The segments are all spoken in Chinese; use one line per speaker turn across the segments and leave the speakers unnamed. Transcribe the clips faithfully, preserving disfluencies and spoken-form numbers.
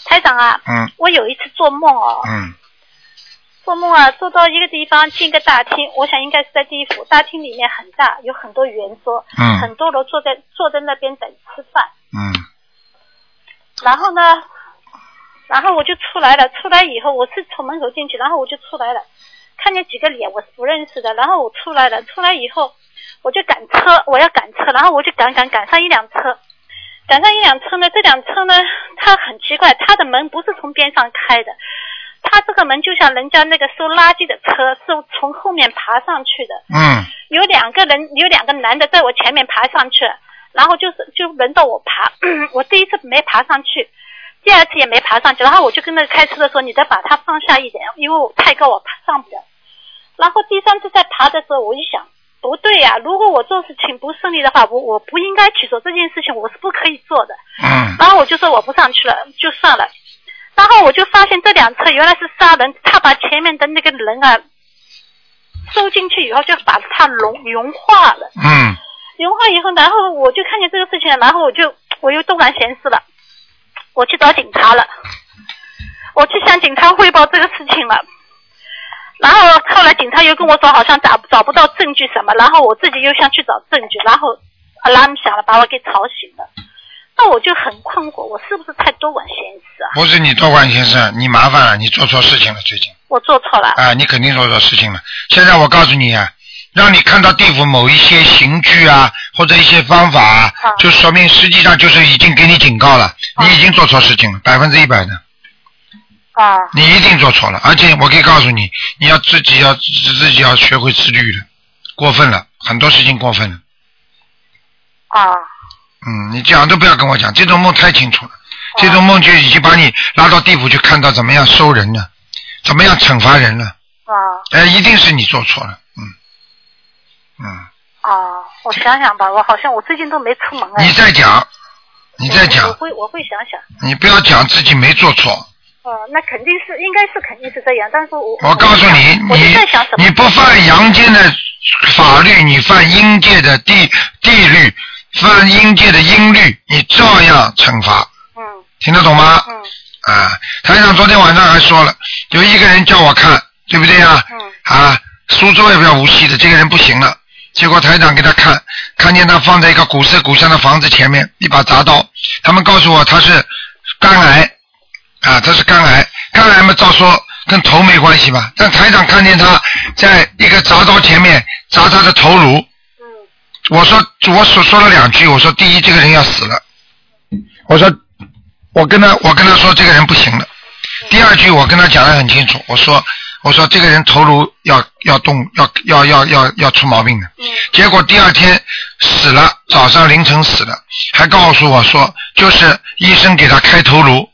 台长啊，
嗯，
我有一次做梦哦，
嗯，
做梦啊，做到一个地方，进个大厅，我想应该是在地府，大厅里面很大，有很多圆桌，
嗯，
很多人坐在坐在那边等吃饭，
嗯，
然后呢，然后我就出来了，出来以后我是从门口进去，然后我就出来了，看见几个脸我是不认识的，然后我出来了，出来以后我就赶车，我要赶车，然后我就赶赶赶上一辆车。赶上一辆车呢，这辆车呢，它很奇怪，它的门不是从边上开的，它这个门就像人家那个收垃圾的车是从后面爬上去的。
嗯。
有两个人，有两个男的在我前面爬上去，然后就是就轮到我爬，我第一次没爬上去，第二次也没爬上去，然后我就跟那个开车的说，你再把它放下一点，因为我太高我爬上不了。然后第三次在爬的时候，我一想。不对呀、啊！如果我做事情不顺利的话，我我不应该去做这件事情，我是不可以做的。
嗯。
然后我就说我不上去了，就算了。然后我就发现这辆车原来是杀人，他把前面的那个人啊收进去以后，就把他融融化了。
嗯。
融化以后，然后我就看见这个事情，然后我就我又东然闲事了，我去找警察了，我去向警察汇报这个事情了。然后后来警察又跟我说好像找找不到证据什么，然后我自己又想去找证据，然后 alarm 响了把我给吵醒了，那我就很困惑，我是不是太多管闲事啊？
不是你多管闲事，你麻烦了，你做错事情了最近。
我做错了。
啊，你肯定做错事情了。现在我告诉你啊，让你看到地府某一些刑具啊，或者一些方法啊，啊就说明实际上就是已经给你警告了，啊、你已经做错事情了，百分之一百的。
啊，
你一定做错了，而且我可以告诉你，你要自己要自己要学会自律的，过分了，很多事情过分了。
啊。
嗯，你讲都不要跟我讲，这种梦太清楚了，啊、这种梦就已经把你拉到地府去看到怎么样收人了，怎么样惩罚人了。啊。哎，一定是你做错了，嗯，嗯。
啊，我想想吧，我好像我最近都没出门哎。
你再讲，你再讲。
我, 我会我会想想。
你不要讲自己没做错。
哦，那肯定是，应该是肯定是这样，但是我
我告诉你，你你不犯阳间的法律，你犯阴界的地地律，犯阴界的阴律，你照样惩罚。嗯。听得懂吗？嗯。啊，台长昨天晚上还说了，有一个人叫我看，对不对啊？嗯。啊，苏州也比较无锡的，这个人不行了，结果台长给他看，看见他放在一个古色古香的房子前面，一把铡刀，他们告诉我他是肝癌。啊，他是肝癌，肝癌嘛，照说跟头没关系吧？但台长看见他在一个铡刀前面铡他的头颅，嗯，我说我所说了两句，我说第一，这个人要死了，我说我跟他我跟他说这个人不行了，第二句我跟他讲得很清楚，我说我说这个人头颅要要动要要要要要出毛病的，嗯，结果第二天死了，早上凌晨死了，还告诉我说就是医生给他开头颅。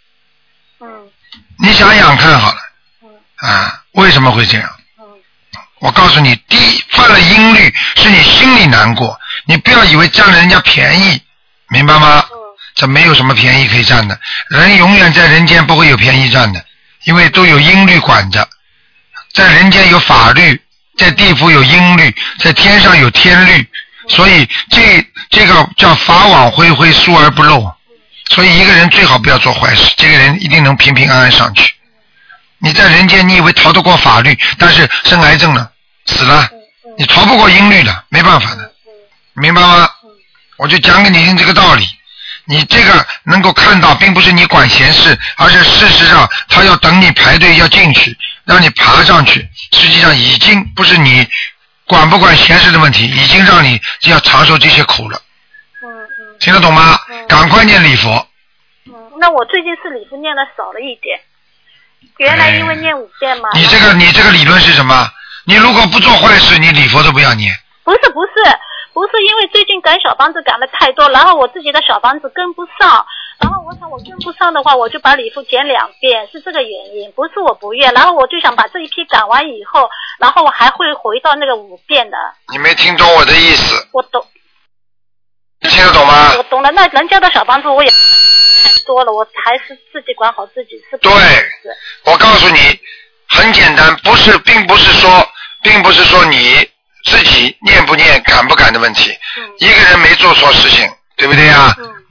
你想想看好了，啊，为什么会这样？我告诉你，第一，犯了阴律是你心里难过，你不要以为占了人家便宜，明白吗？这没有什么便宜可以占的，人永远在人间不会有便宜占的，因为都有阴律管着，在人间有法律，在地府有阴律，在天上有天律，所以这这个叫法网恢恢，疏而不漏。所以一个人最好不要做坏事，这个人一定能平平安安上去。你在人间你以为逃得过法律，但是生癌症了，死了，你逃不过阴律的，没办法的，明白吗？我就讲给你听这个道理。你这个能够看到并不是你管闲事，而是事实上他要等你排队要进去，让你爬上去，实际上已经不是你管不管闲事的问题，已经让你要承受这些苦了。听得懂吗？嗯、赶快念礼佛。
嗯，那我最近是礼佛念的少了一点，原来因为念五遍嘛。
你这个你这个理论是什么？你如果不做坏事，你礼佛都不要念。
不是不是不是，因为最近赶小房子赶的太多，然后我自己的小房子跟不上，然后我想我跟不上的话，我就把礼佛减两遍，是这个原因，不是我不愿。然后我就想把这一批赶完以后，然后我还会回到那个五遍的。
你没听懂我的意思？
我懂。
你听得懂吗？
我懂了，那人家的小房子我也多了，我还是自己管好自己是。
对，我告诉你，很简单，不是，并不是说，并不是说你自己念不念、敢不敢的问题。嗯、一个人没做错事情，对不对呀？嗯、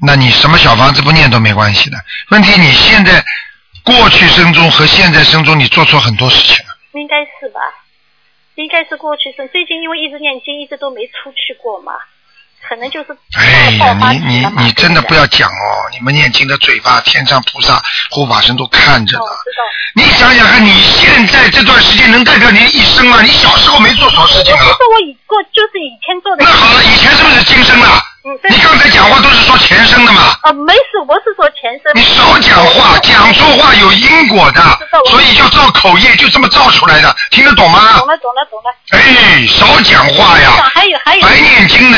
那你什么小房子不念都没关系的。问题你现在过去生中和现在生中你做错很多事情了。
应该是吧？应该是过去生，最近因为一直念经，一直都没出去过嘛。可能就是
哎呀，你你你真的不要讲哦！你们念经的嘴巴，天上菩萨、护法神都看着的。
哦、知道。
你想想看，你现在这段时间能代表你的一生吗？你小时候没做错事情啊。
不是我以过，就是以前做的。
那好了，以前是不是今生了？
嗯，
你刚才讲话都是说前生的嘛？
啊，没事，我是说前生。
你少讲话，讲错话有因果的，所以就造口业，就这么造出来的，听得懂吗？
懂了，懂了，懂了。
哎，少讲话呀！
还有还有。
白念经的